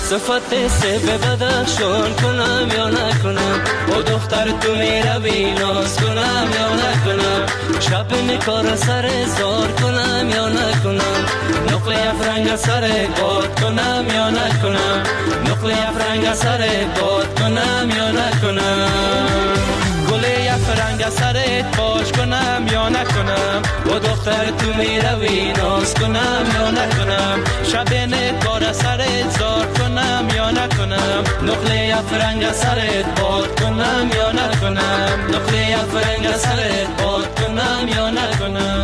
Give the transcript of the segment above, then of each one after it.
صفت سه به بدخشان کنم یا نکنم با دختر تو میروی ناز کنم یا نکنم شب میکار سر زار کنم یا نکنم نقل افرنگ سر باد کنم یا نکنم نقل افرنگ سر باد کنم یا نکنم گل افرنگ سرت باش کنم یا نکنم با دختر تو میروی ناز کنم یا نکنم شب نکار سرت زار کنم یا نکنم نقل افرنگ سرت باد کنم یا نکنم نقل افرنگ سرت باد کنم یا نکنم.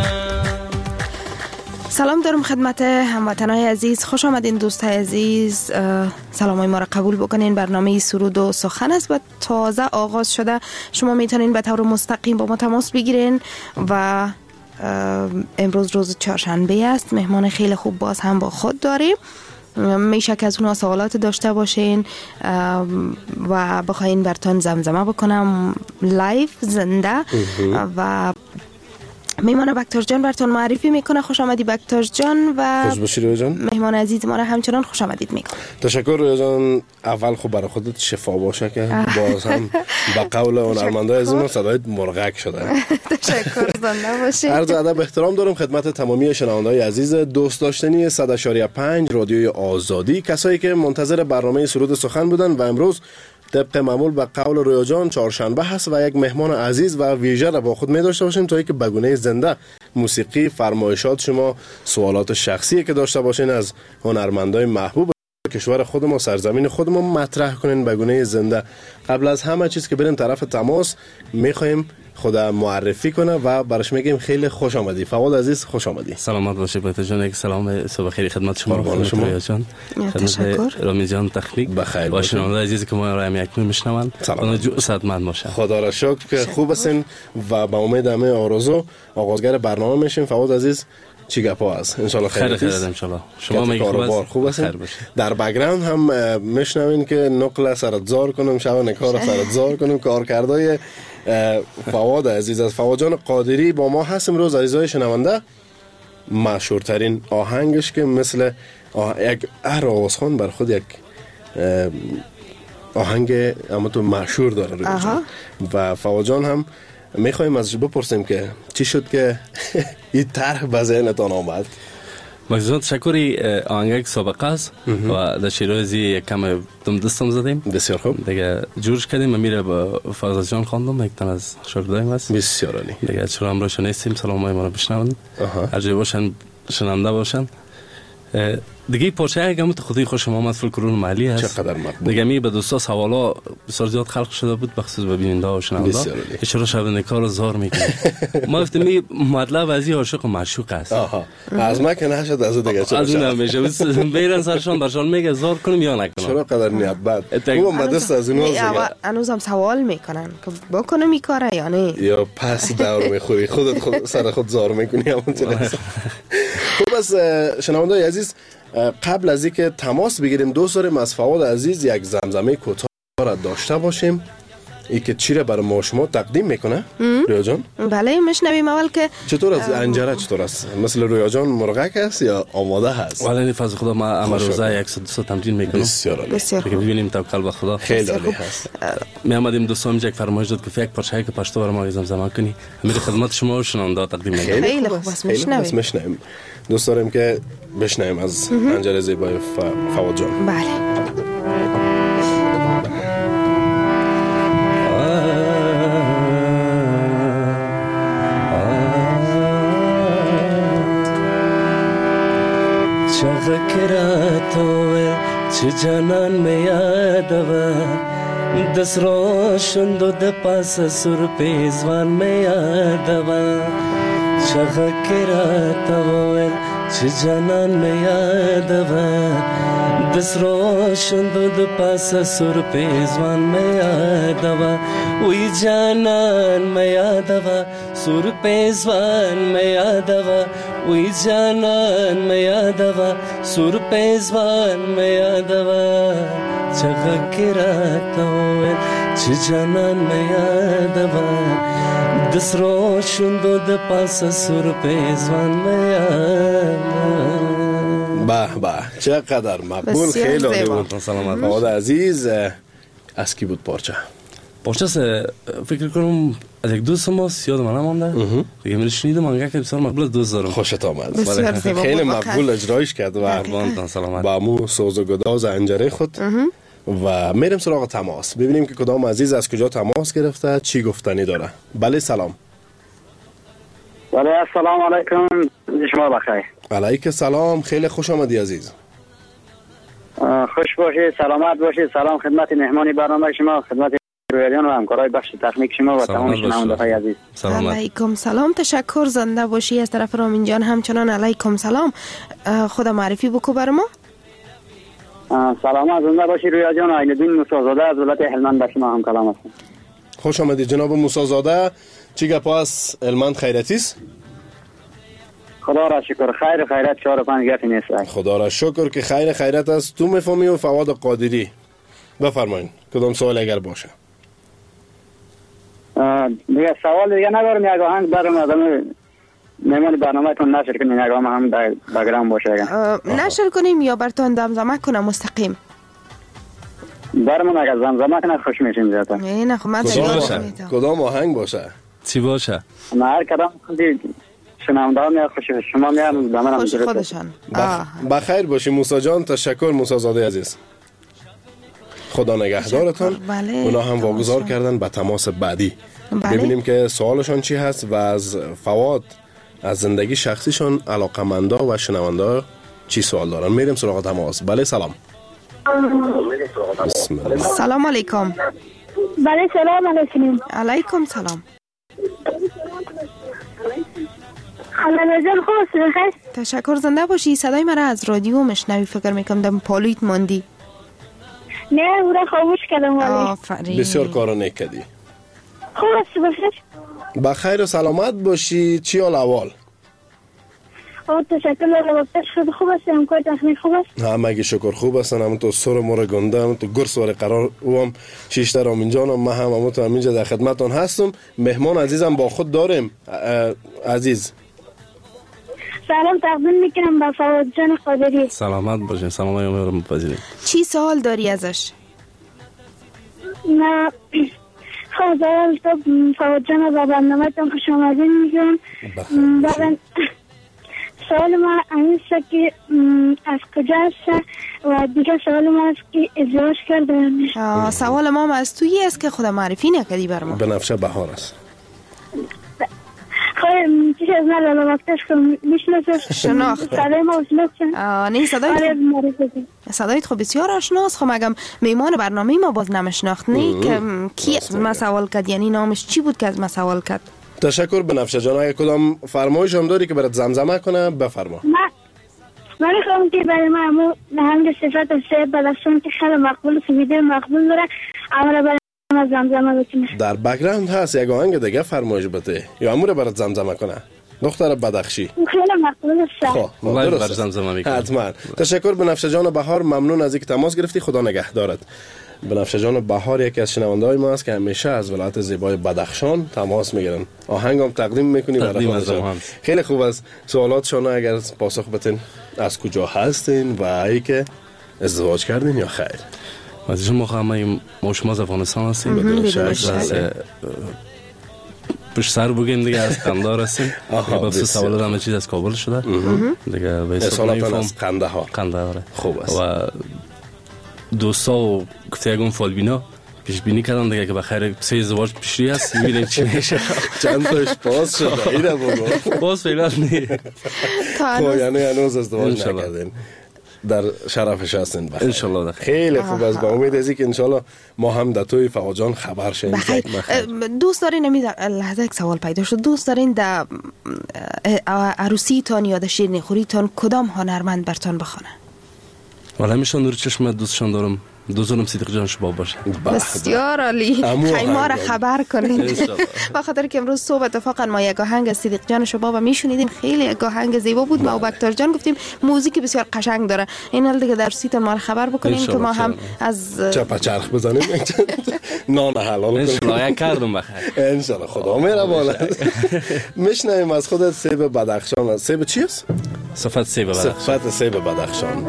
سلام دارم خدمت هموطنای عزیز، خوش آمدین دوستای عزیز. سلامای ما را قبول بکنین. برنامه سرود و سخن است و تازه آغاز شده. شما میتونین به طور مستقیم با ما تماس بگیرین و امروز روز چهارشنبه است. مهمان خیلی خوب باز هم با خود داریم. میشه که از اونها سوالات داشته باشین و بخواین براتون زمزمه بکنم لایف زنده و میمان بکتاش جان براتون معرفی میکنه. خوش آمدی بکتاش جان و خوش باشی رویا جان. مهمان عزیز ما را همچنان خوش آمدید میکنه. تشکر رویا جان. اول خب برای خودت شفا باشه که باز هم با قول هنرمندای عزیز ما صدایت مرغک شده. تشکر زنده باشی. عرض ادب احترام دارم خدمت تمامی شنوندگان عزیز دوست داشتنی 100.5 رادیوی آزادی، کسایی که منتظر برنامه سرود سخن بودن و امروز طبق معمول به قول رویا جان چهارشنبه هست و یک مهمان عزیز و ویژه را با خود می داشته باشیم تا اینکه به گونه زنده موسیقی، فرمایشات شما، سوالات شخصی که داشته باشین از هنرمندای محبوب کشور خودمون، سرزمین خودمون مطرح کنین به گونه زنده. قبل از همه چیز که بریم طرف تماس میخوایم خدا معرفی کنه و براش میگیم خیلی خوش آمدی. فواد عزیز خوش آمدی. سلامت باشی بایت جان. یک سلام صبح خیلی خدمت شما. رویا جان. تشکر. رامی جان تخنیک بخیر. با شنونده عزیزی که ما را هم یکمی میشنوند. اون جو صحتمند باشه. خدا را شکر که خوب هستین و با امید همه آرزو آغازگر برنامه میشیم. فواد عزیز چی گپا است؟ ان شاء الله خیر ان شاء الله. شما میگید خوب هستین. در بک‌گراند هم میشنوین که نقل سرت زار کنم، شب نکار سرت زار کنم. کارکردای فواد عزیز از فواد جان قادری با ما هست امروز. عزیزای شنونده، مشهورترین آهنگش که مثل یک آوازخوان بر خود یک آهنگ اما تو مشهور داره و فواد جان هم میخوایم ازش بپرسیم که چی شد که این طرح به ذهنتان آمد. مجزون تشکری. آهنگ سابقه است و در شیرازی یک کم دم دستم زدیم. بسیار خوب. دیگه جورش کردیم و میره با فاضل جان خواندم، یک تن از شاگردایم است. بسیار عالی. دیگه چرا هم روشن نیستیم، سلامای ما رو بشنون، هر جای باشن شنونده باشن. دیگه پارچه اگه خودی خوش آمد فولکلور محلی هست. چقدر مقبول. دیگه می به دوستا سوالا بسیار زیاد خلق شده بود بخصوص ببیننده و شنونده که چرا شب کار زار میکنه. ما گفتیم مطلب از این عاشق و معشوق است. از ما که نشد از دیگه چرا از اون میشه بیرن سرشان برشان میگه زار کنیم یا نکنم. چرا قدر نیت بد خوبم بدست از اونها هنوزم سوال میکنن که بکنم این کاره یا نه، یا پس دور میخوری خودت سر خود زار میکنی همون چیز. خب بس شنونده‌های عزیز، قبل از اینکه تماس بگیریم دوست داریم از فواد عزیز یک زمزمه کوتاه را داشته باشیم. ای که چی را برای ما شما تقدیم میکنه رویا جان؟ بله میشنویم. اول که چطور از انجره چطور است؟ مثل رویا جان مرغک است یا آماده هست؟ ولی فضل خدا ما امروزه 100 تمرین میکنم. بسیار عالی. که ببینیم توکل به خدا. خیلی عالی هست. می آمدیم دوستان یک فرمایش داد که یک پارچه که پشتو برای ما زمزمه کنی. میره خدمت شما و شنونده تقدیم میکنم. خیلی خوب است. میشنویم. دوست داریم که بشنویم از انجره زیبای فواد جان. بله. کراتو چه جانان می یادوا دس روشن دو د پاس سر پیزوان می یادوا چغه کراتو چه جانان می یادوا دس روشن دو د پاس سر پیزوان می یادوا وی جانان می یادوا سر پیزوان می یادوا وی جانان می یادوا سر پیزوان می یادوا چغه کراتو چه جانان می یادوا دس روشن دو د پاس سر پیزوان می یادوا. به چقدر مقبول، خیلی عالی بود. سلامت. فواد عزیز، از کی بود پارچه؟ پارچه فکر کنم از یک دوست ماست، یاد من نمانده دیگه. من شنیدم انگار که بسیار مقبول دوست دارم. خوشت آمد. بسیار خیلی مقبول اجرایش کرد و با مو سوز و گداز انجره خود. و میریم سراغ تماس، ببینیم که کدام عزیز از کجا تماس گرفته، چی گفتنی داره. بله سلام. بله السلام علیکم، شما بخیر. علیک سلام، خیلی خوش آمدی عزیز. خوش باشید، سلامت باشید. سلام خدمت مهمانی برنامه شما، خدمت رویالیان و همکارای بخش تکنیک شما و تمام شنونده‌های عزیز. علیکم سلام، تشکر، زنده باشی. از طرف رامین جان همچنان علیکم سلام. خود معرفی بکو بر ما. سلامت، زنده باشی رویا جان. عینالدین موسی‌زاده از ولایت هلمند به شما هم کلام هستم. خوش آمدید جناب موسی‌زاده. چی گپ است؟ هلمند خیرتی است؟ خدا را شکر، خیر خیرت 4 و 5 گپی نیست. خدا را شکر که خیر خیرت است. تو میفهمی و فواد قادری. بفرمایید کدام سوال اگر باشه. دیگه سوال دیگه ندارم، یک آهنگ برام آدم مهمان برنامه‌تون نشر کنین، یک آهنگ هم در بگرام باشه. نشر کنیم یا براتون دمدمه کنم مستقیم؟ برامون اگر زمزمه کنه خوش میشیم زیاده. نه خب من کدام آهنگ باشه؟ چی باشه؟ نه هر کدام شنونده میاد خوش، شما میاد دمرم خوش خودشان. بخیر باشی موسی جان. تشکر موسی زاده عزیز، خدا نگهدارتان. اونا هم واگذار کردن به تماس بعدی. ببینیم که سوالشان چی هست و از فواد از زندگی شخصیشان علاقمندا و شنوندا چی سوال دارن. میریم سراغ تماس. بله سلام. بسم الله. سلام علیکم. بله سلام علیکم. علیکم سلام. خانم خوش بخیر. تشکر، زنده باشی. صدای مرا از رادیو مشنوی، فکر میکنم دم پالویت ماندی. نه او را خاموش کردم. آفرین، بسیار کارو نکردی. خوب است بخیر. بخیر و سلامت باشی. چی حال احوال؟ تشکر لطفا. شد خوب است، همکار تکنیک خوب است. همگی شکر خوب هستن. هم تو سر مور گنده، هم تو گرس واره قرار اوم شیشتر رامین جانم، ما هم تو همینجا در خدمتتون هستم. مهمان عزیزم با خود داریم. عزیز سلام تقدیم میکنم با فواد جان قادری. سلامت باشین. سلام علیکم مپذیرید. چی سوال داری ازش؟ نه خب اول تو فواد جان با برنامه تون خوش آمدین میگم. بعد سوال ما این است که از کجا است و دیگه سوال ما است که ازدواج کرده. سوال ما از تویی است که خود معرفی نکردی بر ما. بنفشه بهار است. خب چیز از من وقتش کنم میشناسه شناخت صدای ما شناخته. نه صدایت خب بسیار آشناست. خب اگم میمان برنامه ما باز نمشناخت نه که کی از ما سوال کرد، یعنی نامش چی بود که از ما سوال کرد. تشکر بنفشه جان. اگه کدام فرمایش هم داری که برات زمزمه کنه بفرما. من خواهم که برای ما همین صفت سه بلستون که خیلی مقبول سویده مقبول داره، اولا برای ما زمزمه بکنه. در بک‌گراند هست یک آهنگ دیگه فرمایش بده یا امور برات زمزمه کنه. دختر بدخشی خیلی مقبول است. خب برای زمزمه میکنه. حتما. تشکر بنفشه جان بهار، ممنون از اینکه تماس گرفتی. خدا نگهدارت. بنفشه جان بهار یکی از شنونده‌های ما است که همیشه از ولایت زیبای بدخشان تماس میگیرن. آهنگم تقدیم میکنی برای خودشان. خیلی خوب است. سوالاتشون اگر پاسخ بدین از کجا هستین و ای که ازدواج کردین یا خیر. از ما شما از افغانستان هستیم. بدون شک پشت سر بگیم دیگه از قندهار هستیم. بخصوص سوالات همه چیز از کابل شده دیگه. به اصالتان از قندهار. خوب است. و دوستا و گفتگون فالبینا پیش بینی کردن دیگه که بخیر 3 ازدواج پیشری هست. میبینیم چی میشه. چند تاش باز شده اینه بگو. باز فعلا نه. خب یعنی هنوز ازدواج نکردین، در شرفش هستین. بخیر انشالله. خیلی خوب است. با امید از اینکه انشالله ما هم در توی فواد جان خبر شیم. دوست دارین لحظه یک سوال پیدا شد، دوست دارین در عروسی تان یا در شیرینی خوری تان کدام هنرمند برتان بخونه؟ ولی همیشه نور چشم دوستشان دارم. دوستانم صدیق جان شباب باشه. بسیار عالی. ما را خبر کنید. با خاطر که امروز صبح اتفاقا ما یک آهنگ از صدیق جان شباب میشنیدیم، خیلی یک آهنگ زیبا بود. ما و بکتر جان گفتیم موزیک بسیار قشنگ داره. این حال دیگه در سیتون ما را خبر بکنین که ما هم از چپ چرخ بزنیم نان حلال کنیم. انشالله کردم بخیر. انشالله خدا مهربان است. میشنویم از خودت سیب بدخشان. سیب چی است؟ صفت سیب بدخشان. صفت سیب بدخشان.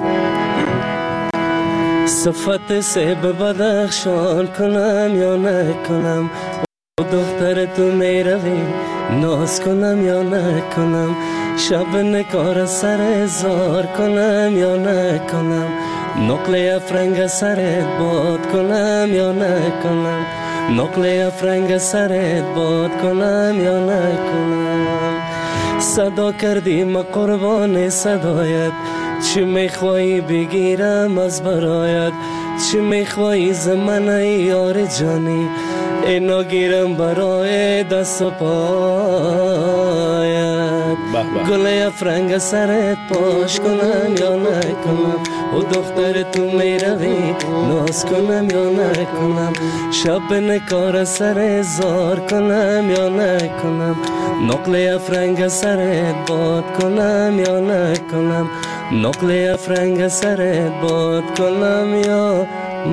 صفت سیب بدخشان کنم یا نکنم، دختر تو میروی ناز کنم یا نکنم، شب نکار سر زار کنم یا نکنم، نقل افرنگ سرت باد کنم یا نکنم، نقل افرنگ سرت باد کنم یا نکنم. صدا کردیم قربان صدایت، چی میخوایی بگیرم از برایت، چی میخوایی زمن یار جانی، اینا گیرم برای دست و پایت. گل افرنگ سرت پاش کنم یا نکنم، و دختر تو میروی ناز کنم یا نکنم، شب نکار سر زار کنم یا نکنم، نقل افرنگ سرت باد کنم یا نکنم، نقل افرنگ سرت باد کنم یا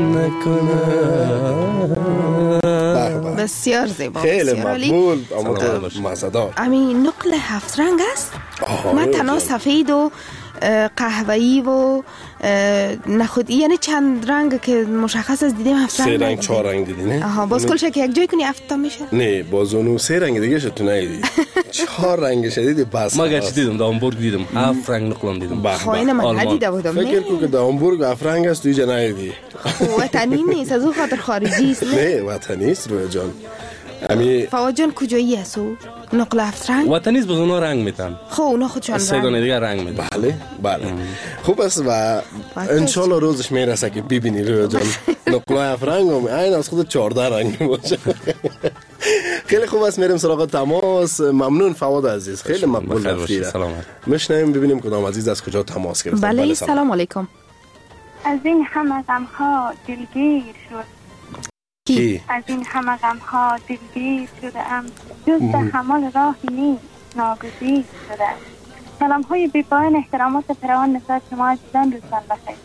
نکنم. بسیار زیبا، خیلی مقبول، اما مزدار. امی نقل هفت رنگ است؟ من تنها سفید و قهوه‌ای و نخودی، یعنی چند رنگ که مشخص است دیدیم هفت رنگ. 3 رنگ 4 رنگ دیدی نه؟ آها، باز کلش که یک جای کنی هفت تا میشه؟ نه، باز اونو 3 رنگ دیگه شد تو ندیدی. 4 رنگ شدیدی بس. ما گرچه دیدم در همبورگ دیدم 7 رنگ نقلم دیدم. خواهی من ندیده بودم. فکر کن که در همبورگ 7 رنگ است تو اینجا ندیدی. وطنی نیست، از اون خاطر خارجی است. نه وطنی است رویا جان. امی فواد جان کجایی است او؟ نقل هفت رنگ؟ وطنی است، باز اونا رنگ میتن. خب اونا خودشان سه دانه دیگه رنگ میتن. بله بله. خوب است و انشالله روزش میرسه که ببینی رویا جان نقل هفت رنگ هم عین از خود 14 رنگ باشه. خیلی خوب است، میریم سراغ تماس. ممنون فواد عزیز، خیلی مقبول رفتید. میشنیم ببینیم کدام عزیز از کجا تماس گرفت. بله سلام علیکم. از این همه غم‌ها دلگیر شد، کی؟ از این همه غم‌ها دلگیر شده‌ام، جز تحمل راهی نیست ناگزیر شده‌ام. سلام‌های بی‌پایان، احترامات فراوان نسبت شما عزیزان، روزتان بخیر.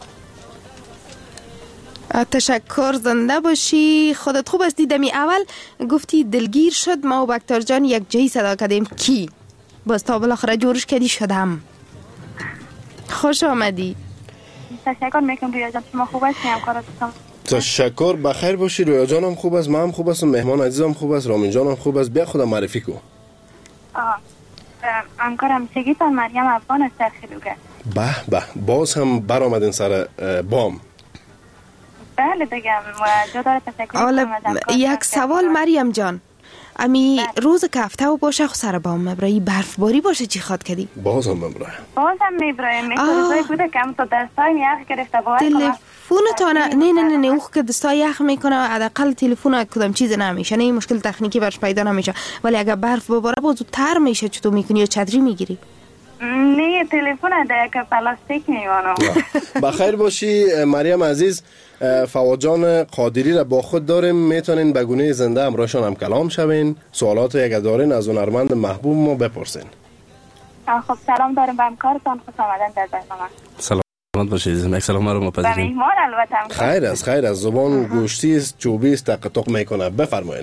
تشکر، زنده باشی. خودت خوب است. دیدمی اول گفتی دلگیر شد، ما و بکتر جان یک جایی صدا کردیم کی، باز تا بالاخره جورش کردی شدم. خوش آمدی. تشکر میکنم رویا جان، شما خوب هستی؟ همکاراتون تشکر، بخیر باشی. رویا جانم خوب است، من هم خوب هستم، مهمان عزیزم خوب است، رامین جانم خوب است. بیا خودم معرفی کو. همکارم سگیتان مریم افغان است در خلوگه. به به، باز هم برآمدین سر بام. بله بگم و جا داره تشکر کنم. یک سوال مریم جان، امی روز که هفته و باشه خو سر بام مبرایی برفباری باشه چی خواد کردی؟ باز هم مبرای میبرای روزای بوده که هم تو دستای یخ گرفته باید تلفونتان نه اوخ که دستای یخ میکنه حداقل تلفن کدام چیز نمیشه، نه مشکل تکنیکی برش پیدا نمیشه، ولی اگر برف بباره بازو تر میشه. چطور میکنی یا چادری میگیری؟ نه تلفن ده که پلاستیک میوانم. بخیر باشی مریم عزیز. فواد جان قادری را با خود داریم، میتونین به گونه زنده همراهشان هم کلام شوین. سوالات اگر دارین از هنرمند محبوب ما بپرسین. خب سلام داریم به همکارتان، خوش آمدن در برنامه. سلامت باشید. یک سلام رو مپذیریم. به مهمان البته. خیر است. زبان گوشتی است، چوبی است، تق میکنه. بفرمایین.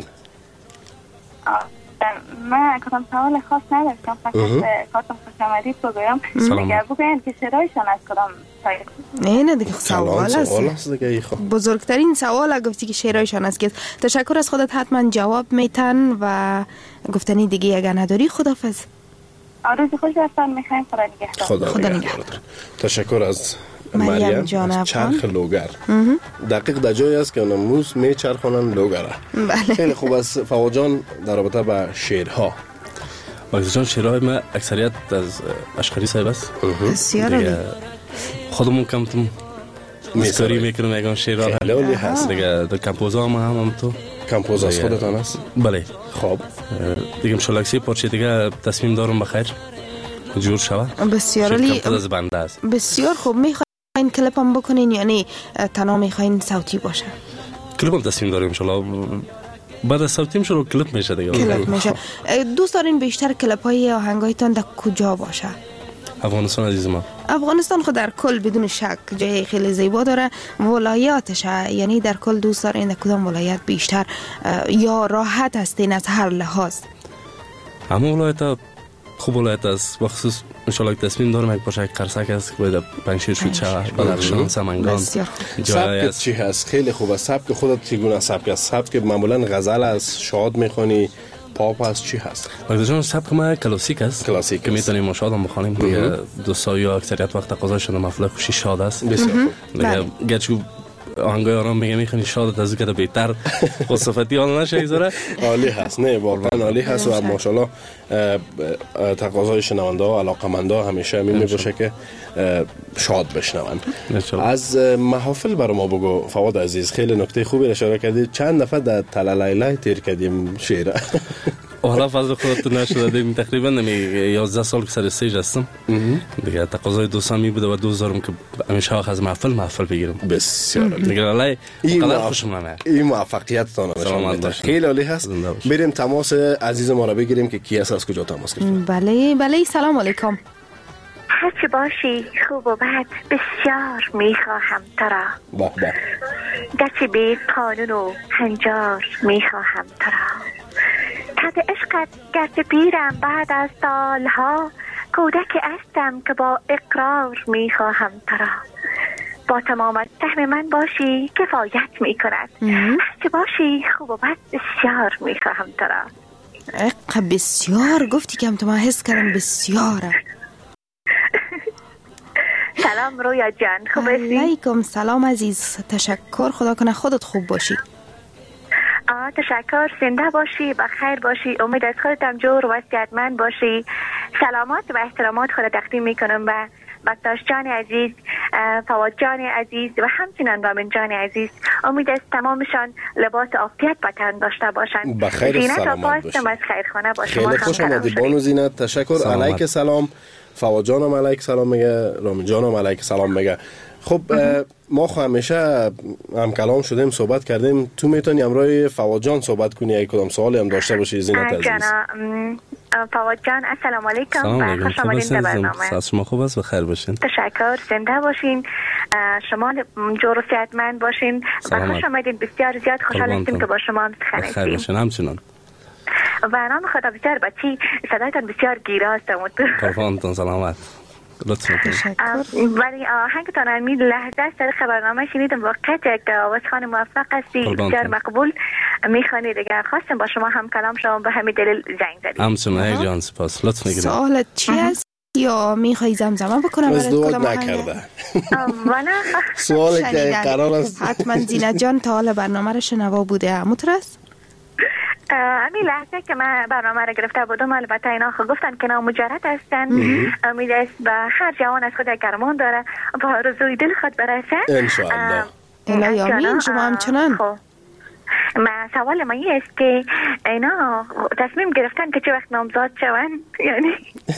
من کدام سوال خاص نداشتم، فقط کارتون خوش آمدید بگویم. دیگر بگوین که شعرهایشان از کدام سایه؟ نه دیگه سوال است دیگه. بزرگترین سوال گفتی که شعرهایشان است. که تشکر از خودت، حتما جواب میتن و گفتنی دیگه اگر نداری خدافظ. روز خوش برتان میخوایم. خدا نگهدار. تشکر از مریم جان از چرخ لوگر. دقیق در جایی است که امروز میچرخونن لوگره. بله. خیلی خوب است فواد جان. در رابطه با شعرها، بکتر جان شعرهای ما اکثریت از اشقری صاحب است. بسیار خودمون کمتم مسکاری میکنم یکان شعرها خیلی هست دیگه. در کمپوزا هم هم تو کمپوز از خودتان است؟ بله. خب دیگه انشالله پارچه دیگه تصمیم دارم بخیر جور شود. بسیار عالی. از بنده است. بسیار خوب. میخواین کلیپ هم بکنین یعنی تنها میخواین صوتی باشه؟ کلیپ هم تصمیم داریم انشالله. بعد از صوتی میشه رو کلیپ میشه دیگه. کلیپ میشه. دوست دارین بیشتر کلیپ های آهنگایتان در کجا باشه؟ افغانستان عزیز ما. افغانستان خود در کل بدون شک جای خیلی زیبا داره. ولایاتشه یعنی در کل دوست دارین در کدام ولایت بیشتر یا راحت هستین از هر لحاظ؟ همه ولایت خوب ولایت است بخصوص انشالله تصمیم دارم یک پاشک قرصک است که باید پنجشیر شد شود بدخشان سمنگان سبک چی هست؟ خیلی خوب است. سبک خودت چگونه سبک است؟ سبک معمولا غزل است، شاد میخونی، پاپ است، چی هست؟ مقدار سبک ما کلاسیک است، کلاسیک که میتونیم ما شاد هم بخوانیم دیگه. دوستای یا اکثریت وقت تقاضا شده مفلک خوشی شاد است بسیار خوب دیگه. گرچه آهنگای آرام میگه میخونی شادت از که بهتر خصوصیتی حال نشه ایزاره عالی هست. نه واقعا عالی هست و ماشاءالله تقاضای شنونده ها علاقمنده ها همیشه همین میباشه که شاد بشنون. از محافل برای ما بگو فواد عزیز، خیلی نکته خوبی اشاره کردی. چند دفعه در تلالیلی تیر کردیم شعر حالا فضل خودتون نشده دیم تقریبا 11 سال که سر استیج هستم دیگه. تقاضای دوستان می بوده و دوست دارم که همیشه از محفل بگیرم. بسیار دیگه علی قدر خوشم نمیاد. این موفقیتتان نشان میده. خیلی عالی هست. بریم تماس عزیز ما را بگیریم که کی است، از کجا تماس گرفته. بله سلام علیکم. هرچی باشی خوب و بد بسیار میخواهم ترا. به گرچه بی قانون و هنجار میخواهم ترا. تحت عشقت گرچه پیرم بعد از سالها، کودک هستم که با اقرار میخواهم ترا. با تمامت سهم من باشی کفایت میکند. هرچی باشی خوب و بد بسیار میخواهم ترا. بسیار گفتی که تو ما حس کردم بسیاره. سلام رویا جان، خوب هستی؟ علیکم سلام عزیز، تشکر، خدا کنه خودت خوب باشی. تشکر، زنده باشی، بخیر باشی، امید از خودت هم جور و صحتمند باشی. سلامات و احترامات خود تقدیم میکنم به بکتاش جان عزیز، فواد جان عزیز و همچنین رامین جان عزیز. امید از تمامشان لباس عافیت به تن داشته باشند. بخیر و سلامت باشی. از خیرخانه باشی. خیلی خوش آمدی بانو زینت. تشکر. علیک سلام. فواد جانم علیک سلام میگه، رامین جانم علیک سلام میگه. خب ما همیشه هم کلام شدیم، صحبت کردیم. تو میتونی امروی فواد جان صحبت کنی، یک کدام سوالی هم داشته باشی زینت عزیز. فواد جان السلام علیکم. خوش آمدید به برنامه. شما خوب است و خیر باشین. تشکر، زنده باشین، شما جور و صحتمند باشین و خوش آمدید. بسیار زیاد خوشحال هستیم که با شما هم سخن هستیم. خیر باشین همچنان. و نام خدا بسیار بچی صدایتان بسیار گیرا است. قربانتون سلامت. لطف میکنید. ولی آهنگتان همین لحظه از طریق برنامه شنیدم، واقعا یک آوازخوان موفق هستی، بسیار مقبول میخوانید. اگر خواستم با شما هم کلام شما به همین دلیل زنگ زدیم. همچنین جان سپاس. لطف میکنید. سوالت چی است یا میخوای زمزمه بکنم برات کدام نکرده؟ سوال که قرار است حتما زینت جان تا حال برنامه رو شنوا بوده همونطورست؟ همین لحظه که من برنامه را گرفته بودم البته اینا گفتن که مجرد هستن. امید است به هر جوان از خود گرمان داره به آرزوی دل خود برسه انشاءالله. الهی آمین. شما همچنان. من سوال ما این است که اینا تصمیم گرفتن که چه وقت نامزاد شون، یعنی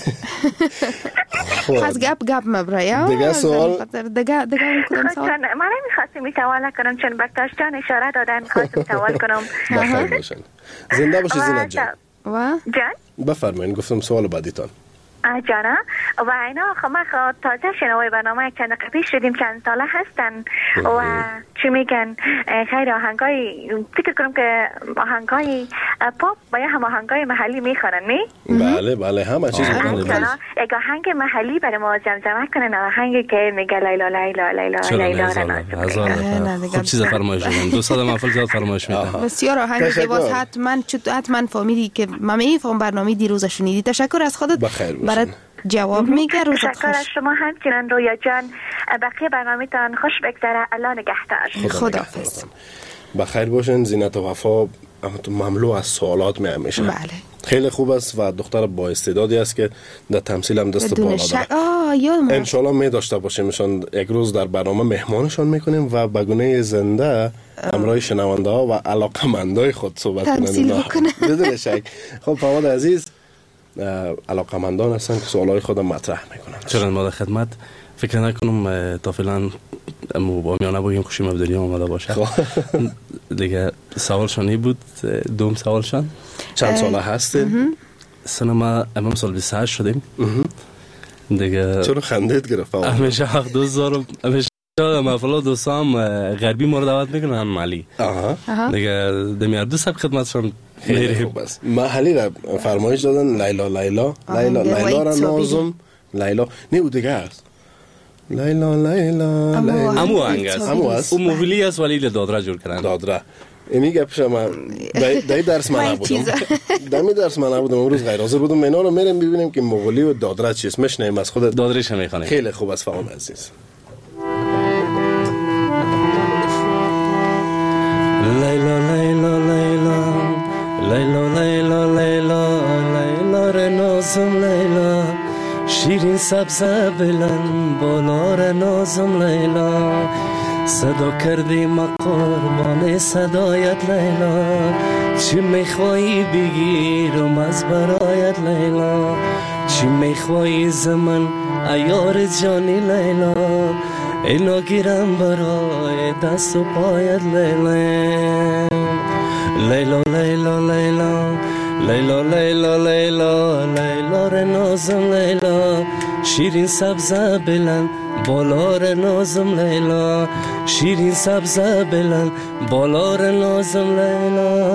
از گپ مبرایا دیگه سوال دیگه کدام سوال؟ من نمیخواستم این سوال کنم چون بکتاش جان اشاره دادن خواستم سوال کنم. بخیر باشن، زنده باشی زینت جان. جان بفرمایید، گفتم سوال بعدیتان. جانا و اینا ما تازه شنوای برنامه چند قبیل شدیم، چند ساله هستن و چی میگن خیلی آهنگای فکر کنم که آهنگای پاپ با هم آهنگای محلی میخورن نی؟ بله همه چیز میخورن. یک آهنگ محلی برای ما زمزمه کنن، آهنگی که میگه لیلا لیلا لیلا لیلا. خوب چیز فرمایش میدن. دو سال محفل زیاد فرمایش میدن. بسیار آهنگی که باز حتما فهمیدی که من میفهم برنامه دیروز شنیدی. تشکر از خودت. برات جواب میگه. روزت خوش. تشکر از شما همچنین رویا جان. بقیه برنامه‌تان خوش بگذره. الله نگهدار. خداحافظ. بخیر باشین. زینت و وفا مملو از سوالات میشه. بله. خیلی خوب است و دختر با استعدادی است که در تمثیل هم دست بالا داره. انشالله می داشته باشیمشان یک روز در برنامه مهمانشان میکنیم و به گونه زنده همراه شنونده ها و علاقمندای خود صحبت کنند. بدون شک. خب فواد عزیز، علاقمندان هستن که سوالای خودم مطرح میکنن. چرا ما در خدمت. فکر نکنم تا فعلا با میانه بگیم خوشیم به دنیا آمده باشه. دیگه سوالشانی بود. دوم سوالشان چند ساله هستین؟ سنما امام سال 28 شدیم دیگه. چرا خندید گرفت؟ همیشه حق دوزارم همیشه محفلات دوستام غربی ما رو دعوت میکنن مالی دیگه. دمیار دو سب خدمتشان خیلی خوب است. محلی را فرمایش دادن لیلا لیلا لیلا لیلا را نازم لیلا نه او دیگه است لیلا لیلا امو هنگ است اون موبیلی است ولی دادره جور کردن دادره اینی گپش ما دای درس من نبودم دمی درس من نبودم امروز غیر حاضر بودم اینا رو میریم ببینیم که مغولی و دادره چیست میشنیم از خودت دادرش هم میخوانیم خیلی خوب است فهم عزیز لیلا لیلا لیلا لیلا لیلا لیلا لیلا رنازم لیلا شیرین سبزه بلند بالا رنازم لیلا صدا کردی ما قربان صدایت لیلا چی میخوایی بگیرم از برایت لیلا چی میخوایی زمن ایار جانی لیلا اینا گیرم برای دست و پایت لیلا لیلا لیلا لیلا لیلا لیلا لیلا لیلا رنازم لیلا شیرین سبزه بلند بالا رنازم لیلا شیرین سبزه بلند بالا رنازم لیلا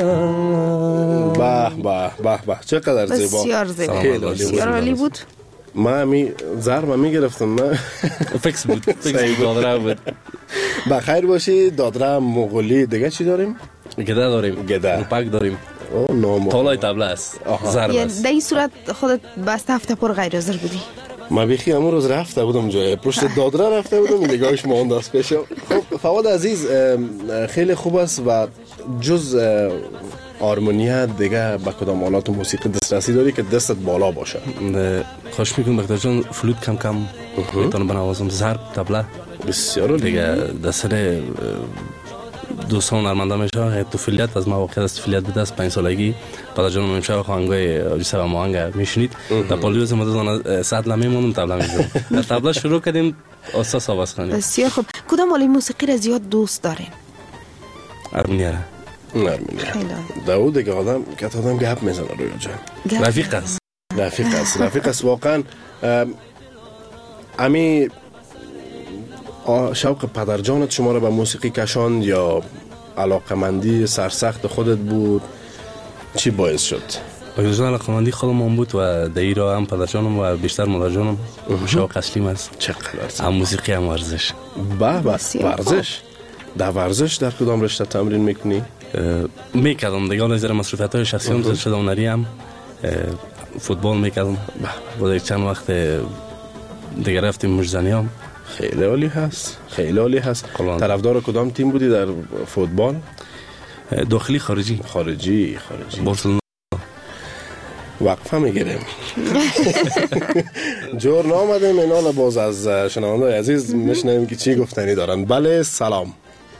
به به به چقدر زیبا بسیار زیبا بسیار عالی بود ما همی ضرب میگرفتم من فکس بود فکس دادره بود بخیر باشی دادره مغولی دیگه چی داریم؟ گده داریم گده پک داریم تالای طبله است ضرب است در این صورت خودت بست هفته پر غیر حاضر بودی ما بیخی همون روز رفته بودم جای پشت دادره رفته بودم نگاهش ماند است پیش خب فواد عزیز خیلی خوب است و جز آرمونیا دیگه با کدام آلات موسیقی دسترسی داری که دستت بالا باشه خوش میکنم بختر جان فلوت کم کم میتونم بنوازم ضرب طبله بسیار دیگه دسته دوستان نرمنده میشه طفولیت از مواقع از طفولیت به دست 5 سالگی پدر جان میشه خوانگای آجیسه و ماهنگ میشنید در پالیوز مدازان ساعت لمیمونم طبله میزنم در طبله شروع کردیم اساس آواز خوانیم بسیار خوب کدام آله موسیقی را زیاد دوست دارین آرمونیا داود دیگه آدم که آدم گپ میزنه روی جان رفیق است واقعا امی شوق پدر جانت شما را به موسیقی کشاند یا علاقمندی سرسخت خودت بود چی باعث شد؟ پدر جان علاقمندی خودم بود و در را هم پدر جانم و بیشتر مادر جانم شوق اصلیم است چقدر هم موسیقی هم ورزش ورزش در ورزش در کدام رشته تمرین میکنی؟ میکردم دیگه حالا زیر مصروفیت های شخصی هم شده هنری هم فوتبال میکردم با چند وقت دیگه رفتیم مجزنی هم خیلی عالی هست طرفدار کدام تیم بودی در فوتبال؟ داخلی خارجی بارسلونا وقفه میگیریم جور نامدیم اینا باز از شنونده عزیز میشنیم که چی گفتنی دارن. بله سلام.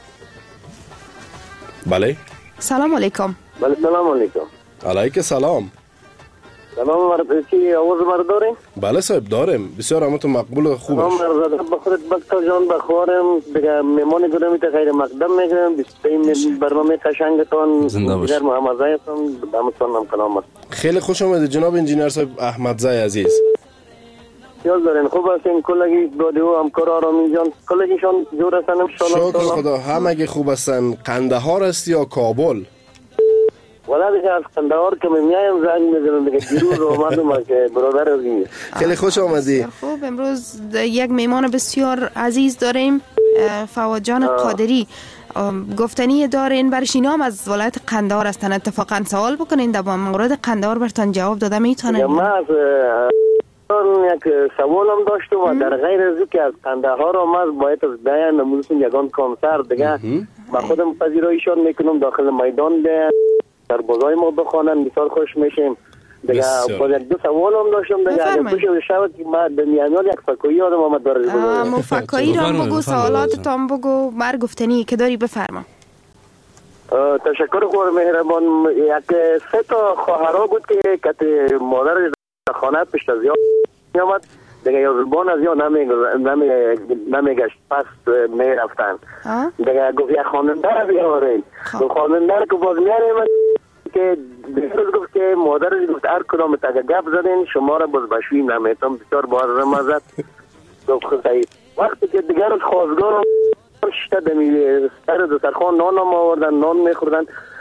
بله سلام علیکم. بله سلام علیکم. علیک سلام. سلام مرد آواز برداریم؟ بله صاحب داریم بسیار همتون مقبول و خوبه. سلام مرد بخورت بکتا جان بخورم دیگه میمانی گرامی تا خیر مقدم میگم بیستیم برنامه قشنگتان دیگر محمد زای هستم دمتون هم کلام است. خیلی خوش آمدید جناب انجینیر صاحب احمد زای عزیز. یاد دارین خوب هستین کلگی دادیو همکار آرامی جان کلگیشان جور هستن انشاءالله. شکر خدا همگی خوب هستن. قندهار است یا کابل؟ ولی دیگه از قندهار که میایم زنگ میزنم دیگه دیروز اومدم که برادر ازی. خیلی خوش آمدی. خوب امروز یک میمان بسیار عزیز داریم فواد جان قادری. گفتنی دارین برش اینا هم از ولایت قندهار هستن اتفاقا سوال بکنین در مورد قندهار برتان جواب داده میتونن. من از یک سوالم داشتم و در غیر از که از قندهار آمد باید از بیان نمونسون یگان کنسرت دیگه با خودم پذیراییشان میکنم داخل میدان بیان در بازای ما بخوانن بسیار خوش میشیم دیگه. باز یک دو سوالم داشتم دیگه اگر بشه شود که ما به میانال یک فکایی آدم آمد داره بگو فکایی را بگو سوالاتتان بگو بر گفتنی که داری بفرما. تشکر خور مهربان. یک 3 تا خواهرها بود که کت مادر خانه پیش از یا میامد دیگه یا زبان از یا نمیگشت پس میرفتن دیگه گفت یک خواننده رو بیارین خواننده رو که باز میاریم که دیگه گفت که مادرش گفت هر کدام تا گپ زدین شما را باز بشویم نمیتونم بسیار باز رمزد گفت خیلی وقتی که دیگر از خواستگارم شده دمی سر دسترخوان نان هم آوردن نان میخوردن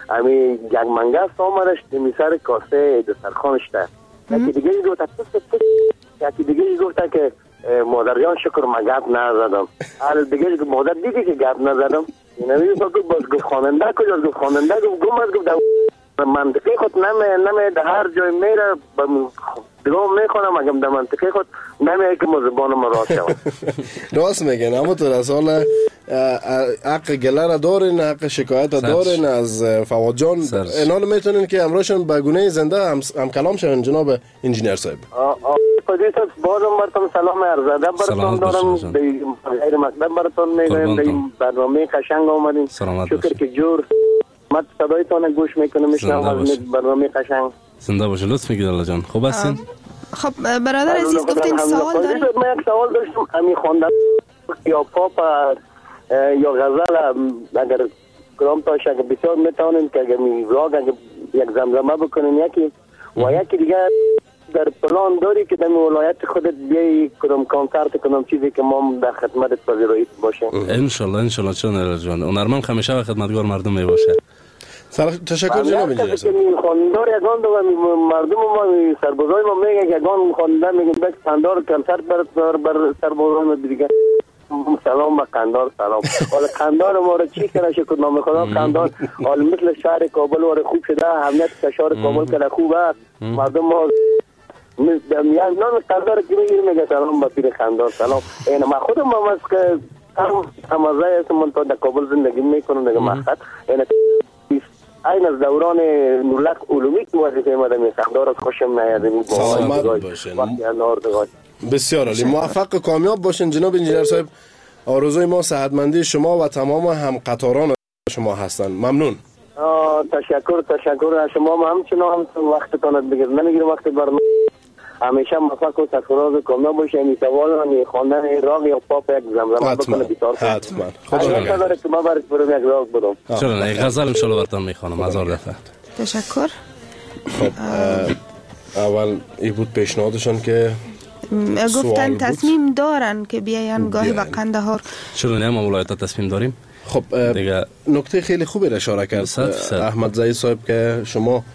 امی یک منگست آمدش دمی سر کاسه دسترخوانش ده. یکی دیگه گفت یکی دیگه گفت که مادر جان شکر ما گپ نزدم. حال دیگه مادر دیدی که گپ نزدم. اینو گفت خواننده کجاست؟ گفت خواننده گفت منطقی خود نمی در هر جای میره دیگه میخونم اگه در منطقی خود نمیه که زبان ما راست شود. راست میگن اما تو رسال حق گله را دارین، حق شکایت را دارین از فواد جان. اینا رو میتونین که امروشن به گونه زنده هم کلام شون جناب انجینیر صاحب. پدی صاحب بازم براتون سلام عرض ادب براتون دارم. غیر مطلب براتون میگم در برنامه قشنگ آمدین. شکر که جور من صدایتون گوش میکنم میشنم از برنامه قشنگ. زنده باشه. لطف میگید الله جان. خوب هستین؟ خب برادر عزیز گفتین سوال دارین؟ من یک سوال داشتم. امی خواندن یا پاپ یا غزل اگر کلام تاش اگر بسیار میتونین که اگر میراگ اگر یک زمزمه بکنین یکی و یکی دیگه در پلان داری که در ولایت خودت بیایی کدام کنسرت کدام چیزی که ما در خدمتت پذیرایی باشیم. انشالله چون نرال جان هنرمند همیشه و خدمتگار مردم میباشه. تشکر جناب انجینیر صاحب. خواندار یگان دو مردم ما سربازای ما میگه که یگان خواننده میگه بس خواندار کنسرت بر سربازای ما دیگه سلام به قندار سلام. حالا قندار ما رو چی کنه شکر نام خدا قندار حالا مثل شهر کابل واره خوب شده همینت شهر کابل که خوب است مردم ما یک نام قندار که میگه سلام به پیر قندار سلام. این ما خودم هم از که همازه است من تا در کابل زندگی میکنم دیگه مقصد این از دوران نورلک علومی که وظیفه ما در قندار از خوشم نیاد. سلامت باشین. بسیار عالی. موفق کامیاب باشین جناب انجینیر صاحب. آرزوی ما صحتمندی شما و تمام هم قطاران شما هستند. ممنون. تشکر از شما. همچنان وقتتان بگیر نمیگیرم وقت برنامه همیشه موفق و سرفراز و کامیاب باشه. این سوال من خواندن راگ یا پاپ یک زمزمه بکنه بسیار حتما. خدا نگهدار. که ما برات برم یک راگ بدم. چرا نه غزل ان شاء الله براتون میخوانم. هزار دفعه تشکر. خب اول این بود پیشنهادشون که گفتن تصمیم دارن که بیاین گاهی به قندهار. چرا نه ما ولایت تصمیم داریم. خب دیگه نکته خیلی خوبی را اشاره کرد احمد زایی صاحب که شما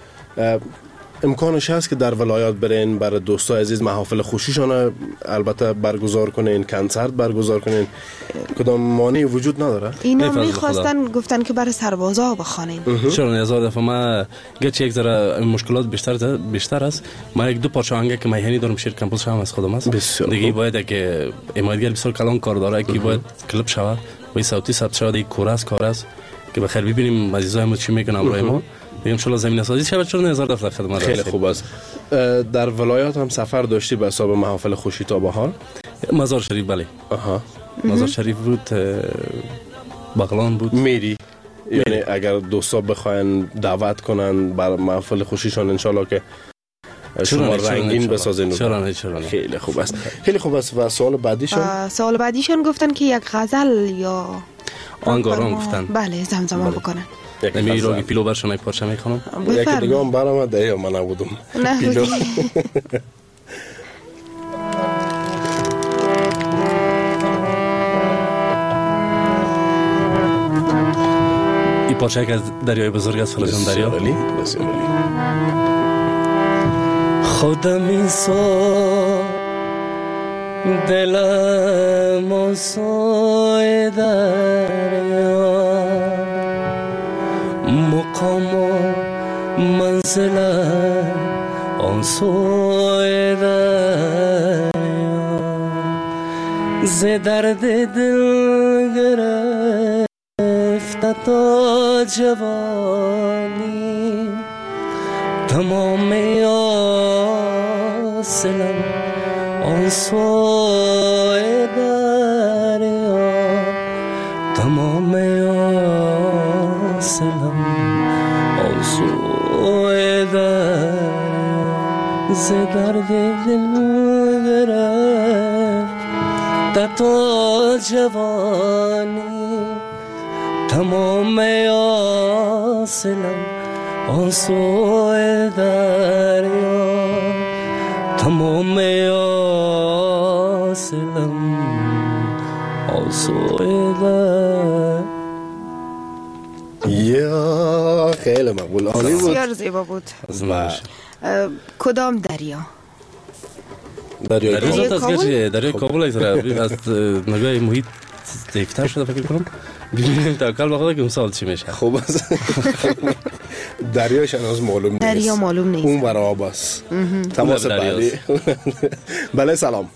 امکانش هست که در ولایات برین برای دوستای عزیز محافل خوشیشان البته برگزار کنین، کنسرت برگزار کنین. کدام مانعی وجود نداره؟ اینا میخواستن گفتن که برای سربازا بخوانین. چرا نه هزار دفعه ما گچ یک ذره مشکلات بیشتر است. ما یک دو پارچه آهنگ که میهنی دارم شیر کمپوز هم از خودم است. دیگه باید که امایدگل بسیار کلان کار داره که باید کلیپ شود و صوتی ثبت شود. یک کور است که بخیر ببینیم عزیزای ما چی میگن امروز ما. ان شاء الله زمینه سازی شود. چون 1000 دفعه خدمت خیلی خوب است. در ولایات هم سفر داشتی به حساب محافل خوشی تا به حال؟ مزار شریف بله. مزار شریف بود، بغلان بود. میری یعنی اگر دوستا بخواین دعوت کنن بر محافل خوشیشان ان شاء الله که شما رنگین بسازین. چرا نه. خیلی خوب است. خیلی خوب است. و سوال بعدیشون گفتن که یک غزل یا آهنگاران گفتن بله زمزمه بکنن. نمی راگی پیلو برشان یک پارچه میخوانم. یکی دیگه هم برآمد یا من نبودم. پیلو این پارچه که از دریای بزرگ است فلجان دریا. خودم سو دلم سوی دریا مقام و منزل آن سوی دریا ز درد دل گرفت تا جوانی تمام آسلم آن سوی دریا تمام آسلم آن سوی دریا ز درد دل گرفت تا جوانی تمام آسلم آن سوی دریا تمام آسلم آن سوی دریا. یا خیلی خیلی مقبول، عالی بود، بسیار زیبا بود. کدام دریا؟ دریای کابل. دریای کابل از نگاه محیط دیفتر شده فکر کنم. ببینیم توکل به خدا که اون سال چی میشه. خوب است. دریاش هنوز معلوم نیست. دریا معلوم نیست. اون برای آب است. تماس بعدی. بله سلام.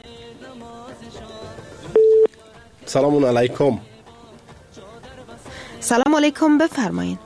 سلام علیکم. سلام علیکم، بفرمایید.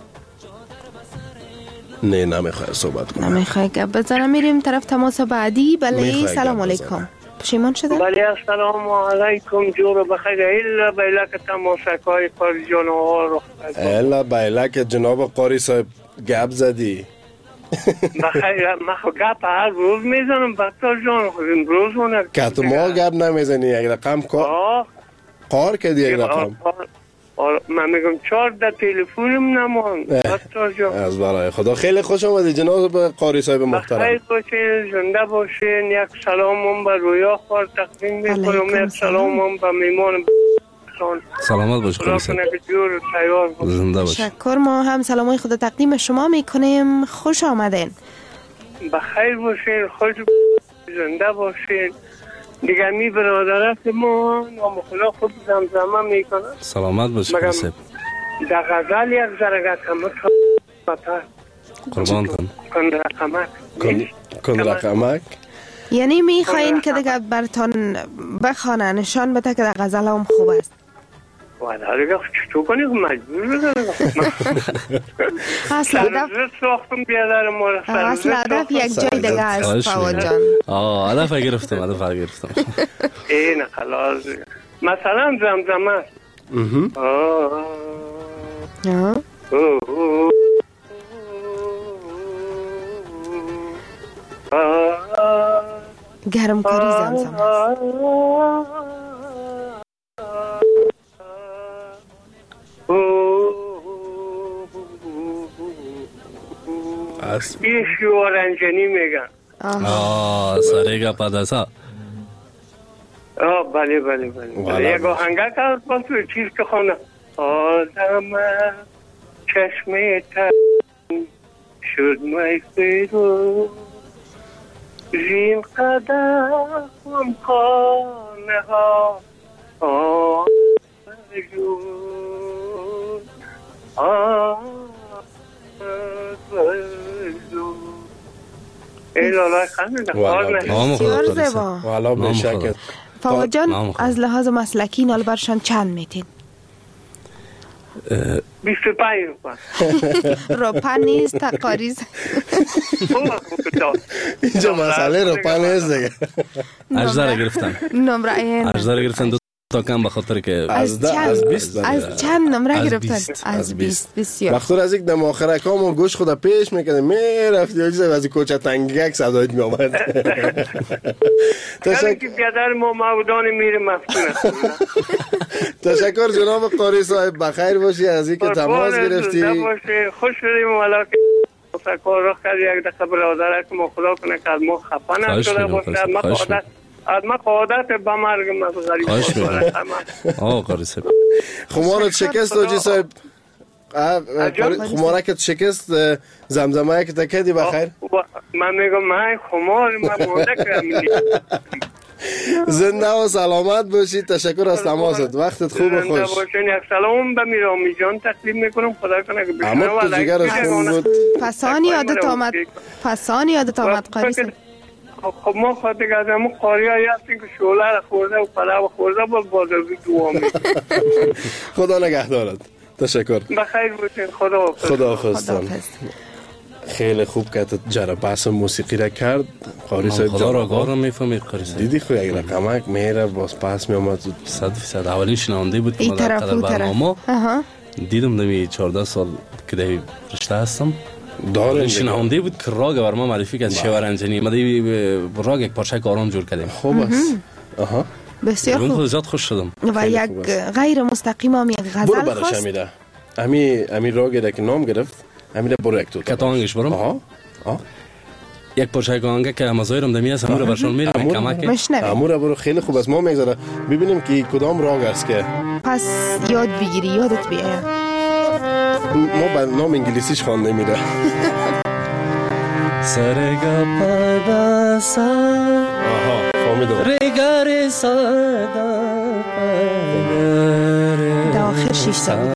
نه نمیخواد صحبت کنم. نمیخواد گپ بزنم، میریم طرف تماس بعدی. بله سلام علیکم. پشیمان شده؟ بله السلام علیکم، جور بخیر. الا بیلک تماسکای قاری جانوار رو الا بیلک جناب قاری صاحب گپ زدی. بخیر من گپ هر روز میزنم بطور جان، امروز اونه که تو ما گپ نمیزنی، یک رقم قار کردی یک رقم. من میگم 14 تلفنم نمان بطور جان. از برای خدا خیلی خوش آمدی جناب قاری صاحب محترم. بخیر باشین، زنده باشین. یک سلامم به رویا خوار تقدیم میکنم، یک سلامم به میمان. سلامت باش قاری صاحب. زنده باش. تشکر. ما هم سلامای خدا تقدیم شما میکنیم. خوش آمدین. بخیر باشین، خوش زنده باشین. دیگه می برادرت ما نام خدا خود زمزمه میکنن. سلامت باش قاری صاحب. در غزل یک ذره کمک قربانتون. کن رقمک. یعنی میخواین که دیگه برتان بخوانه نشان بده که در غزل هم خوب است. والا دیگه چطور کنی که مجبور بزنه. اصل هدف ساختم بیادر ما رو. اصل هدف یک جای دیگه است فواد جان. هدف گرفتم. این خلاص مثلا زمزمه. گرم کاری زمزمه است. این شوارنجنی میگن. سریگا پادسا. بله. یک آهنگه که از باز چیز که خونه آدم چشمه تن شد میفیرو زین قدم خانه ها بسیار زیبا. والا بشکت فواد جان از لحاظ مسلکی نال برشان چند میتین؟ 25 روپا نیست تقاریز. اینجا مسئله روپا نیست دیگه. اجزا گرفتن. نمره این اجزا گرفتن تا کم به خاطر که از 20 از چند نمره گرفتن؟ از 20. بسیار وقتی از یک دم آخر کام و گوش خدا پیش میکنه میرفتی از کوچه تنگک صدایت میامد. تشکر که بیادر ما مودان میره مفتونه. تشکر جناب قاری صاحب، بخیر باشی از این که تماس گرفتی. خوش شدیم والا که تشکر رو کردی. یک دقیقه برادر که ما خدا کنه که از ما خفه نشده باشه. از ما قادت به مرگ از غریب قاری صاحب خمارت شکست آجی صاحب. خمارکت شکست زمزمه که تکدی بخیر. من میگم من خمار من مونده کردم. زنده و سلامت باشید. تشکر از تماست. وقتت خوب و خوش. یک سلام به میرامی جان تقدیم میکنم. خدا کنه که اما تو جگرش خون بود. پسانی یادت آمد قاری صاحب. خب ما خاطر از همون قاری هایی هستیم که شعله را خورده و پلو خورده با بازرگی دعا میکنم. خدا نگهدارت. تشکر. بخیر باشین. خدا خواستم. خیلی خوب که جرا بحث موسیقی را کرد قاری صاحب. خدا را گارم میفهمید قاری صاحب. دیدی خو یک رقمک میره باز پس میامد 100% اولین شنونده بود که ما در قدر برنامه دیدم دمی 14 سال که در رشته هستم. دارم شنونده بود که راگ بر ما معرفی کرد شوارنجنی. ما دی راگ یک پارچه آرام جور کردیم. خوب است. بسیار خوب. زیاد خوش شدم. و یک غیر مستقیم هم یک غزل برو برش امیره. امی راگ که نام گرفت امیره برو یک تو کتانگش برم. یک پارچه آهنگ که مزایرم دمی است امور برشون میرم کمک امور برو خیلی خوب است. ما میگذره ببینیم که کدام راگ است که پس یاد بگیری یادت بیاد. ما به نام انگلیسیش خوانده میره. سرگا پایباسا آها فهمیدم. ریگار سادا در آخر 6 سال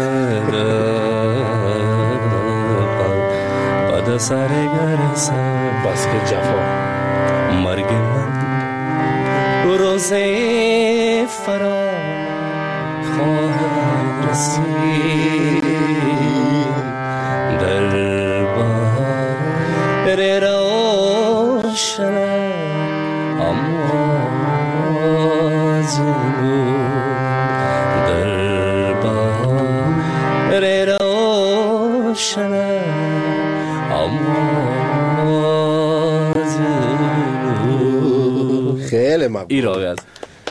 بعد سرگار سا بس که جفا مرگ من روزه فرا خواهد رسید در بهار روشن امواج در بهار روشن امواج خیلی مقبول. ایراوی است.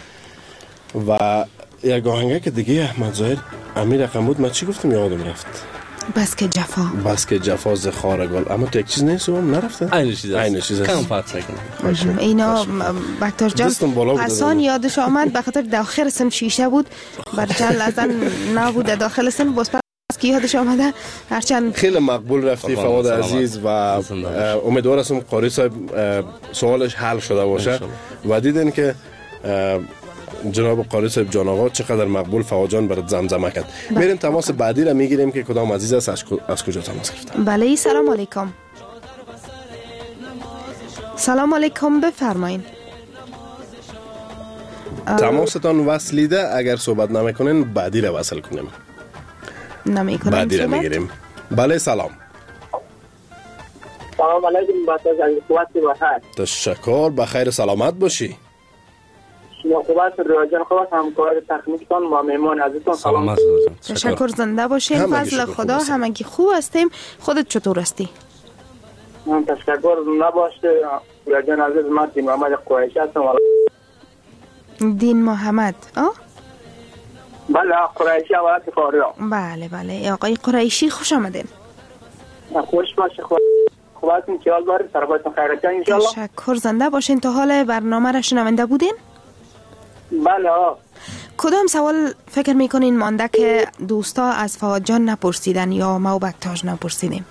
و یک آهنگه که دیگه احمد ظاهر امیر رقم بود، من چی گفتم یادم رفت. بس که جفا. بس که جفا ز خارگل. اما تو یک چیز نیست هم نرفته. این چیز است. این چیز است. کم فرق نکنه. اینا بکتر جان پسان یادش آمد به خاطر داخل سن شیشه بود برچل ازن نبوده داخل سن بس پس که یادش آمده هرچند خیلی مقبول رفتی فواد عزیز و امیدوار هستم قاری صاحب سوالش حل شده باشه و دیدین که جناب قاری صاحب جان آقا چقدر مقبول فواد جان برات زمزمه کرد. میریم تماس بعدی را میگیریم که کدام عزیز است از کجا تماس گرفته. بله سلام علیکم. سلام علیکم بفرمایید. تماستان وصلیده، اگر صحبت نمیکنین بعدی را وصل کنیم. نمیکنیم بعدی را میگیریم. بله سلام. سلام علیکم بخیر. تشکر بخیر سلامت باشی. شما خوبات روزان خوب همکار تکنیکتان و مهمان عزیزتان سلام. تشکر زنده باشین. فضل خدا همگی خوب هستیم. خودت چطور هستی؟ من تشکر نباشته روزان عزیز. من دین محمد قریشی هستم. دین محمد بله قریشی ولایت فاریاب. بله بله آقای قریشی خوش آمدین. خوش باشه. خوباتون خیال دارید سربایتون خیرتان ان شاء الله. تشکر زنده باشین. تا حال برنامه را شنونده بودین؟ بله. کدام سوال فکر میکنین مانده که دوستا از فواد جان نپرسیدن یا ما و بکتاج نپرسیدیم؟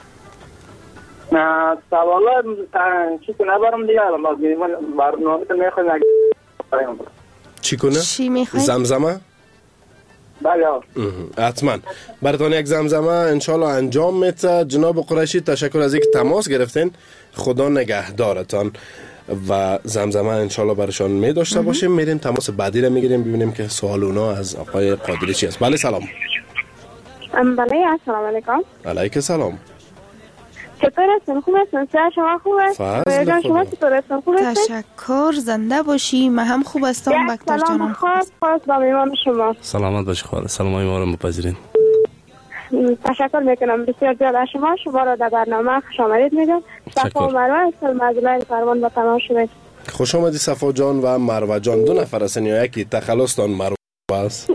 سوالا چی کنه برام دیگه من برنامه تو میخوایم چی کنه؟ چی میخوایم؟ زمزمه؟ بله حتما براتون یک زمزمه انشالله انجام میده. جناب قریشی تشکر از اینکه تماس گرفتین. خدا نگهدارتان و زمزمه انشالله برشان می داشته باشیم. میریم تماس بعدی را میگیریم ببینیم که سوال اونا از آقای قادری چی است. بله سلام. بله السلام علیکم. علیک سلام. چطور هستین؟ خوب هستین؟ شما خوب هستین؟ شما چطور هستین؟ خوب هستین؟ تشکر زنده باشی. من هم خوب هستم. بکتاج جانم خاص با میمان شما. سلامت باشی خواهر. سلامای ما رو بپذیرین. تشکر میکنم بسیار زیاد از شما را در برنامه خوش آمدید میگم. صفا و مروه مجله فرمان با تمام شد. خوش آمدی صفا جان و مروه جان. دو نفر هستن یا یکی تخلصتان مروه است؟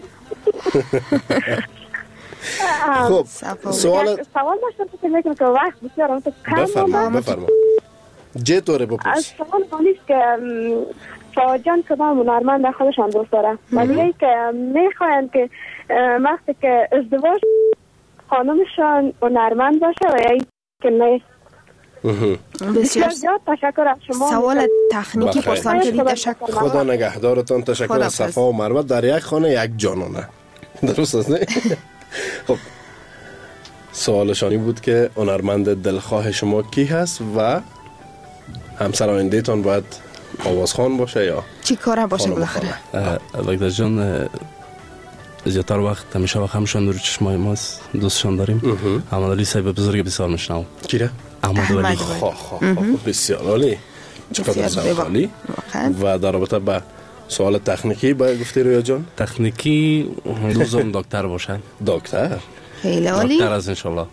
خب سوال داشتم که میگم که وقت بسیار بفرما چطوره بپرس. از سوال مالیست که فواد جان کدام هنرمند خودشان دوست داره و دیگه که میخواین که وقتی که ازدواج خانمشان هنرمند باشه و یا که نه. بسیار زیاد تشکر از شما. سوال تکنیکی پرسان کردید. تشکر. خدا نگهدارتان. تشکر از صفا و مروه. در یک خانه یک جانانه. درست است نه؟ خب سوالشانی بود که هنرمند دلخواه شما کی هست و همسر آینده تان باید آوازخوان باشه یا چی کاره باشه بالاخره؟ بکتاج جان زیادتر وقت همیشه وقت همشان رو چشمای ماست دوستشان داریم. احمد علی صاحب بزرگ بسیار میشنم. کی را؟ احمد علی. بسیار عالی. چقدر زیبایی. و در رابطه با سوال تکنیکی باید گفتی رویا جان؟ تکنیکی دوزم دکتر باشن. دکتر؟ خیلی عالی. دکتر از انشالله.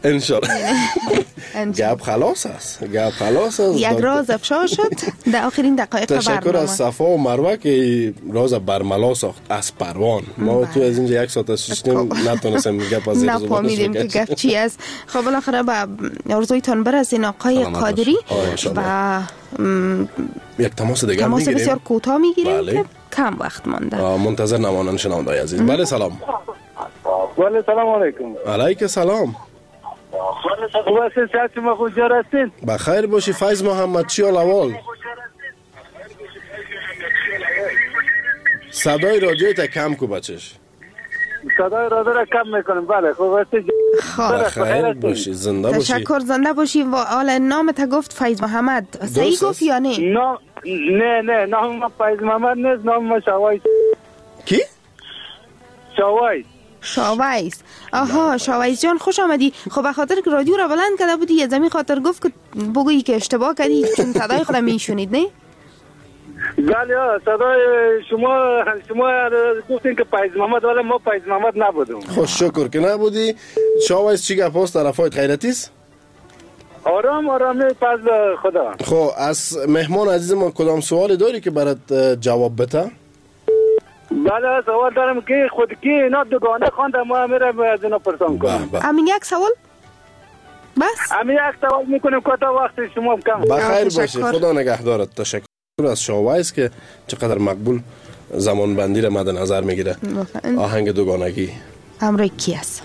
گپ خلاص است. گپ خلاص است. یک راز افشا شد در آخرین دقایق برنامه. تشکر از صفا و مروه که راز برملا ساخت از پروان. ما تو از اینجا یک ساعت ششتیم نتونستیم گپ از این نفهمیدیم که گپ چی است. خب بالاخره به آرزویتان برسین آقای قادری و یک تماس دیگه تماس بسیار کوتاه میگیریم بله. که کم وقت مانده. منتظر نمانن شنوندای عزیز. بله سلام. بله سلام علیکم. علیک سلام. خوب هستین؟ صحت شما خوشیار هستین؟ بخیر باشی فیض محمد. چی حال احوال؟ صدای رادیویت کم کو بچش. صدای رادیو را کم میکنم. بله خوب هستی؟ بخیر باشی. زنده باشی. تشکر. زنده باشی. و حالا نامت گفت فیض محمد صحیح گفت یا نه؟ نه نام ما فیض محمد نیست. نام ما شاویز. کی؟ شاویز. آها شاویز جان خوش آمدی. خب به خاطر که رادیو را بلند کرده بودی یه زمین خاطر گفت که بگویی که اشتباه کردی چون صدای خودم میشونید نه؟ بله صدای شما گفتین که فیض محمد ولی ما فیض محمد نبودیم. خوش شکر که نبودی. شاویز چی گپ است؟ طرفایت خیرتیست؟ آرامی فضل خدا. خب از مهمان عزیز ما کدام سوالی داری که برات جواب بده؟ بله سوال دارم که خود کی اینا دوگانه خوانده ما میرم از اینا پرسان کنم. همین یک سوال؟ بس؟ همین یک سوال میکنیم که تا وقت شما کم. بخیر باشی. خدا نگهدارت. تشکر از شاویز که چقدر مقبول زمان بندی را مد نظر میگیره. آهنگ دوگانگی امروی کی است؟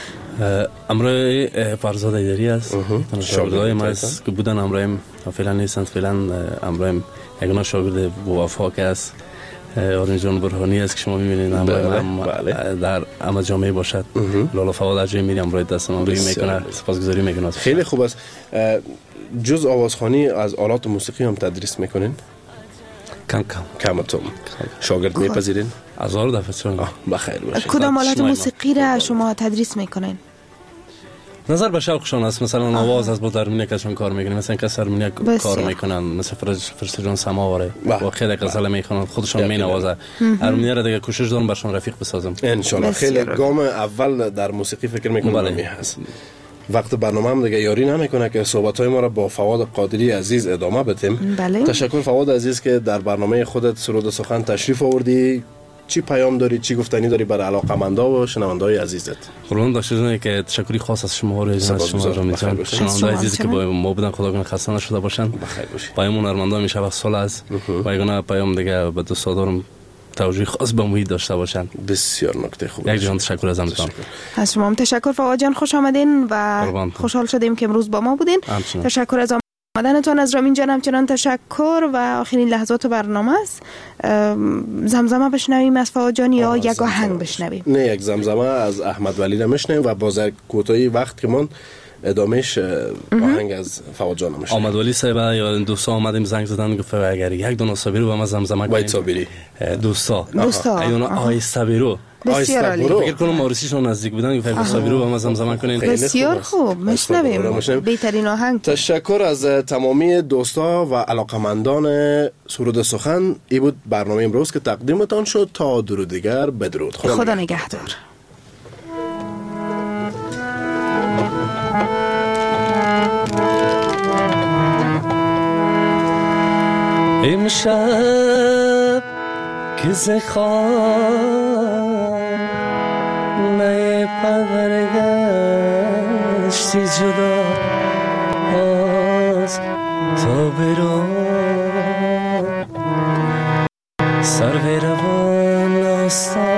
امروی فرزاد ایدری است. شاگردای ما است که بودن امروی فعلا نیستند. فعلا امروی یگانه شاگرد وفا که است آرین جان برهانی است که شما می‌بینید امروی در اما جامعه باشد. لالا فواد عجیب میریم امروی دست ما روی میکنه. سپاسگزاری میکنم. خیلی خوب است. جز آوازخوانی از آلات موسیقی هم تدریس میکنین؟ کم تو شاگرد میپذیرین؟ هزار دفعه چون. بخیر باشه. کدام آلات موسیقی را شما تدریس میکنین؟ نظر به شوقشان است. مثلا آواز از با درمینه کشون کار میکنن، مثلا کس درمینه کار میکنن، مثلا فرشته جان سماواره با خیلی غزل میخونن خودشان مینوازه. درمینه را دیگه کوشش دارم برشون رفیق بسازم ان شاء الله. خیلی گام اول در موسیقی فکر میکنم می هست. وقت برنامه هم دیگه یاری نمیکنه که صحبت‌های ما را با فواد قادری عزیز ادامه بدیم. تشکر فواد عزیز که در برنامه خودت سرود سخن تشریف آوردی. چی پیام داری، چی گفتنی داری برای علاقه‌مندا و شنونده‌های عزیزت؟ قربان داشتید که تشکری خاص از شما رو شما را می‌کنم. شنونده‌های عزیزی که با ما بودن خدا کنه خسته نشده باشن. بخیر باشید. پیامون ارمندا میشه وقت سال از و یگانه پیام دیگه به دوستا دارم توجه خاص به محیط داشته باشن. بسیار نکته خوب. یک جان تشکر از همتون. از شما هم تشکر فواد جان. خوش آمدین و خوشحال شدیم که امروز با ما بودین. تشکر از آمدنتون. از رامین جان همچنان تشکر و آخرین لحظات برنامه است. زمزمه بشنویم از فواد جان یا یک آهنگ بشنویم؟ نه یک زمزمه از احمد ولی را میشنویم و باز کوتاهی وقت که من ادامهش آهنگ از فواد جان میشنویم. احمد ولی صاحب یا دوستا اومدیم زنگ زدن گفت اگر یک دونه صابری با ما زمزمه کنید. صابری دوستا اینا آیسته بیرو. بسیار عالی. فکر کنم ماریسیشون نزدیک بودن که فکر صابری رو با ما زمزمه کنین. بسیار خوب. میشنویم بهترین آهنگ. تشکر از تمامی دوستا و علاقمندان سرود سخن. این بود برنامه امروز که تقدیمتان شد. تا درود دیگر بدرود. خدا نگهدار. امشب که ز خانه برگشتی جدا از تا برو سر به روان آستا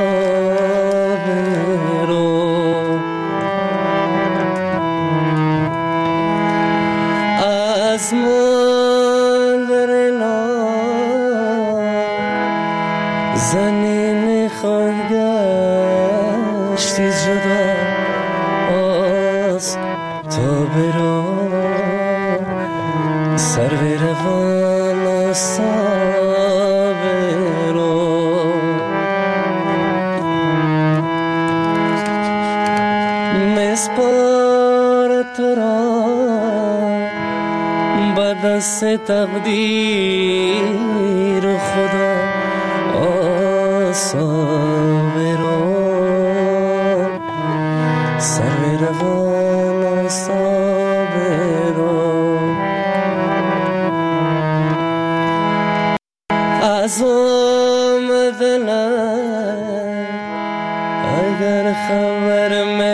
برو از زنین خود گشتی جدا از تا برو سر به روان آسا برو مسپار تو را به دست تقدیر خدا صابرو سر روان صابرو از آمدنم اگر خبر